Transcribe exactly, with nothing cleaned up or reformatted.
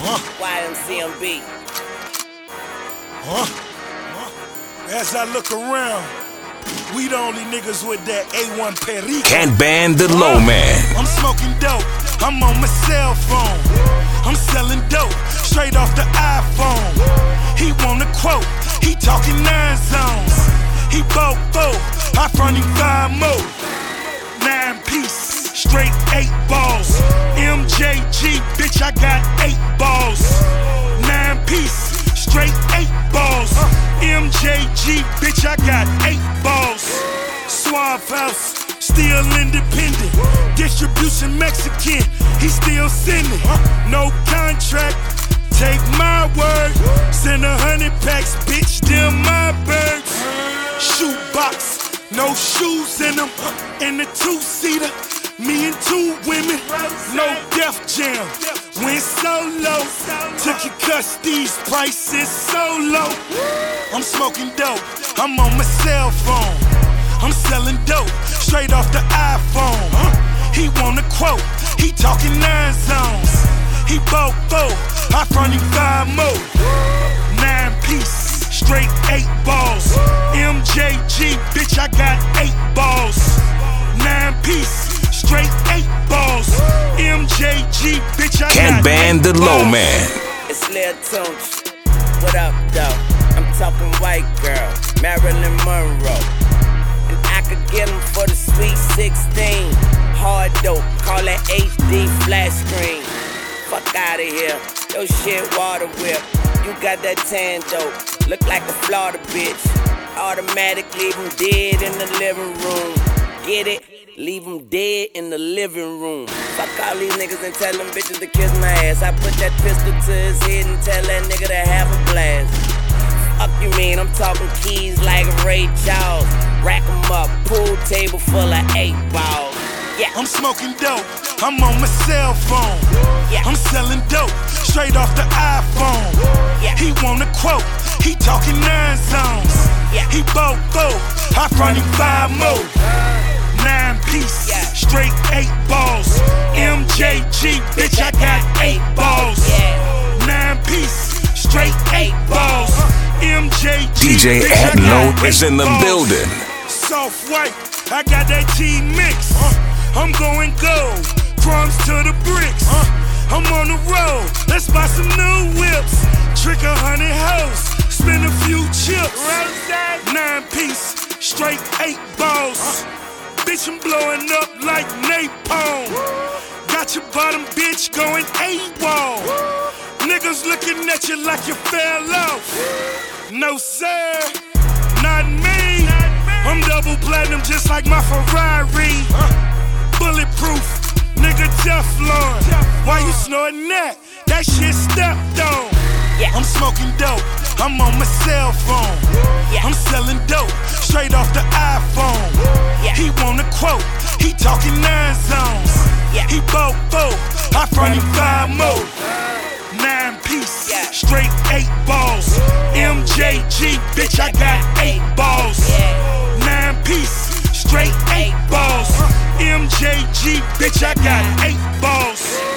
Huh? Y M C M B. Huh? Huh? As I look around, we the only niggas with that A one Perico. Can't ban the low man. I'm smoking dope, I'm on my cell phone. I'm selling dope, straight off the iPhone. He want a quote, he talking nine zones. He bought four, I front him five more. Nine piece, straight eight balls. M J G, bitch, I got eight balls. Nine piece, straight eight balls. M J G, bitch, I got eight balls. Suave House, still independent. Distribution Mexican, he still sending. No contract, take my word. Send a hundred packs, bitch, them my birds. Shoebox, no shoes in them. In the two-seater, me and two women. No Def Jam, went solo. Took your cuss, these prices so low. I'm smoking dope, I'm on my cell phone. I'm selling dope, straight off the iPhone. He want a quote, he talking nine zones. He bought four, I front him five more. Nine piece, straight eight balls. M J G, bitch, I got eight balls. Nine piece, straight eight balls. M J G, bitch, I Can't got ban eight the balls. low man. It's Lil Tunch. What up, though? I'm talking white girl, Marilyn Monroe. And I could get them for the sweet sixteen. Hard dope, call it H D flash screen. Fuck outta here, your shit water whip. You got that tan dope, look like a Florida bitch. Automatic, leave him dead in the living room. Get it? Leave him dead in the living room. Fuck all these niggas and tell them bitches to kiss my ass. I put that pistol to his head and tell that nigga to have a blast. Fuck you mean, I'm talking keys like Ray Charles. Rack 'em up, pool table full of eight balls. Yeah. I'm smoking dope, I'm on my cell phone. Yeah. I'm selling dope, straight off the iPhone. Yeah. He want a quote, he talking nine zones. Yeah. He bought four, I front him five more. Nine piece, Yeah. straight eight balls. M J G, bitch, I got eight balls. Yeah. Nine piece, straight eight balls. M J G, D J bitch, I got Adno is eight in the balls. building. Soft white, I got that T-mix. I'm going gold, crumbs to the bricks. I'm on the road, let's buy some new whips. Trick a hundred hoes, spend a few chips. Nine piece, straight eight balls. Bitch, I'm blowing up like napalm. Got your bottom bitch going AWOL. Niggas looking at you like you fell off. No sir, not me. I'm double platinum just like my Ferrari. Bulletproof, nigga Teflon. Why you snorting that? That shit stepped on. Yeah. I'm smoking dope, I'm on my cell phone. Yeah. I'm selling dope, straight off the iPhone. Yeah. He want a quote, he talking nine zones. Yeah. He bought four, I front him five more. Nine piece, Yeah. straight eight balls. M J G, bitch, I got eight balls. Yeah. Nine piece, straight eight balls. M J G, bitch, I got eight balls.